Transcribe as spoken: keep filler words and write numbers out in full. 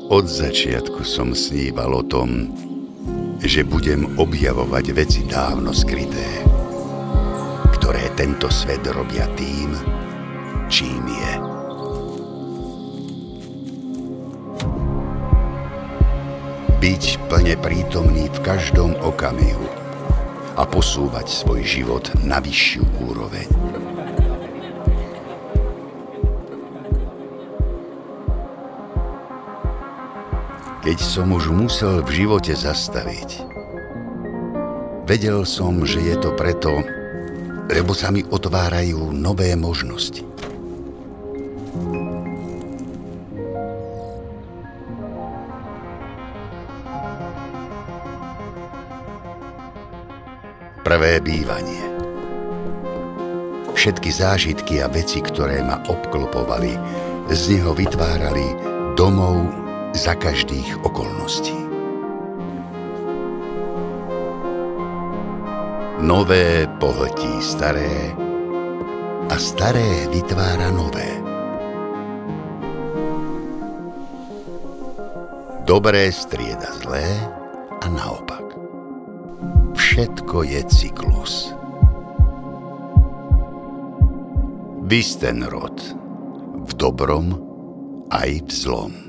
Od začiatku som sníval o tom, že budem objavovať veci dávno skryté, ktoré tento svet robia tým, čím je. Byť plne prítomný v každom okamihu a posúvať svoj život na vyššiu úroveň. Keď som už musel v živote zastaviť, vedel som, že je to preto, lebo sa mi otvárajú nové možnosti. Prvé bývanie. Všetky zážitky a veci, ktoré ma obklopovali, z neho vytvárali domov za každých okolností. Nové pohltí staré a staré vytvára nové. Dobré strieda zlé a naopak. Všetko je cyklus. Vystenrod v dobrom aj v zlom.